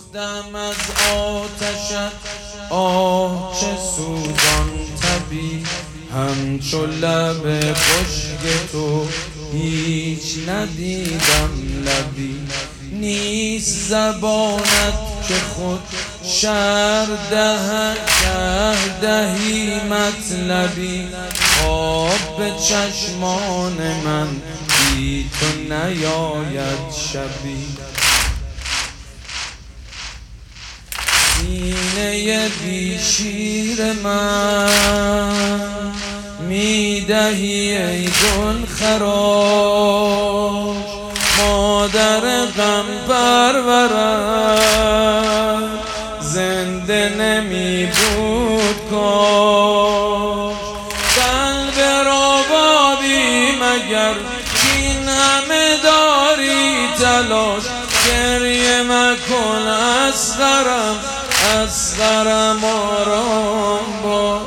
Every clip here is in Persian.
سوختم از آتشت آه چه سوزان تبی، همچو لب خشک تو هیچ ندیدم لبی. نیست زبانت که خود شرح دهد دهی مطلبی، خواب به چشمان من بی تو نیاید شبی. سینه بی شیر من میدهی ای گل خراش، مادر غم پرورم زنده نمی بود کاش. قلب ربابی مگر این همه داری تلاش، گریه مکن اصغرم آرام باش.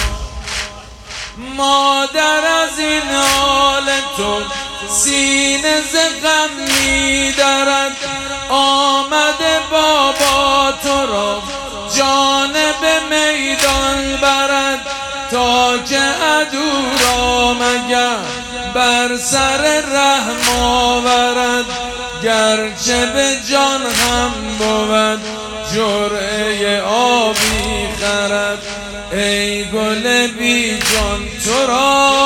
مادر از این حال تو سینه ز غم می‌درد، آمده بابا تو را جانب میدان برد، تا که عدو را مگر بر سر رحم آورد. گرچه به جان هم بود جرعه آبی خرد، ای گل بی جان تو را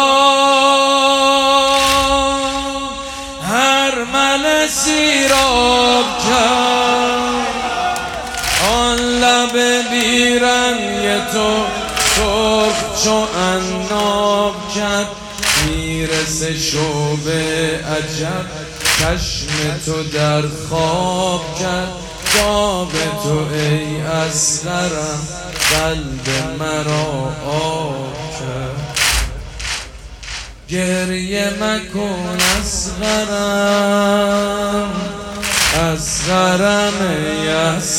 هر مل سیراب کرد. آن لب بی رنگ تو سرخ چو عناب کرد، میرسه شوق عجب چشم تو در خواب کرد. خواب تو ای اصغرم قلب مرا آب کرد. گریه مکن اصغرم ای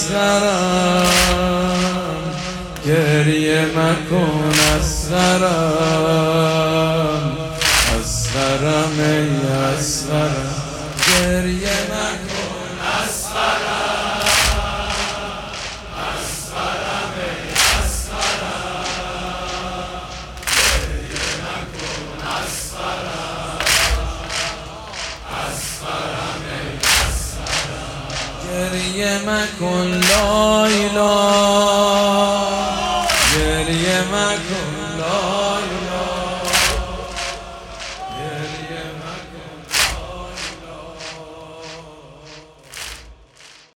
اصغرم، گریه مکن اصغرم ای اصغرم، گریه مکن گریه مکن لا اله، گریه مکن